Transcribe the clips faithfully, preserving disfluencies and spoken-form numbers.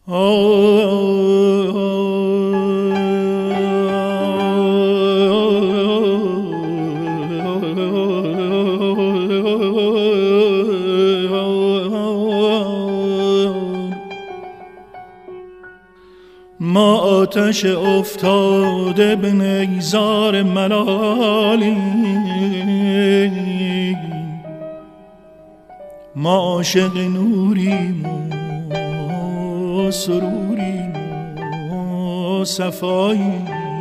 ما آتش افتاده به نیزار ملالی، ما عاشق نوریم و سروریم و صفایی.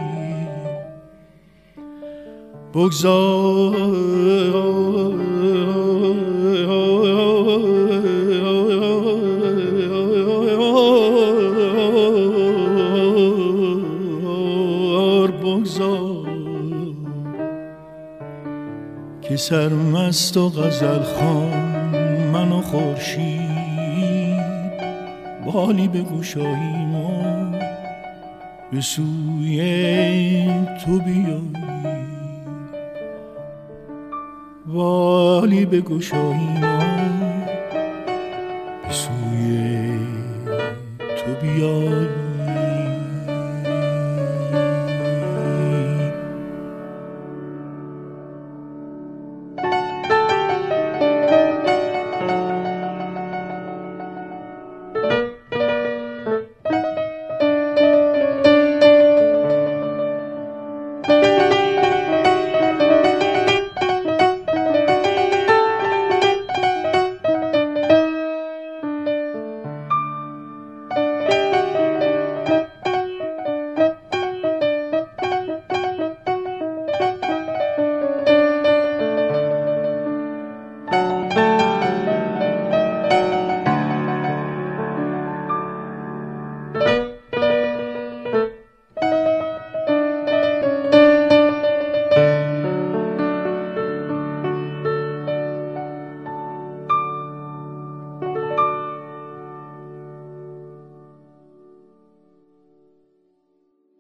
بگذار بگذار که سرمست و غزل خوان من و خورشید بالی بگشاییم و به سوی تو بیاییم، بالی بگشاییم و به سوی تو بیاییم.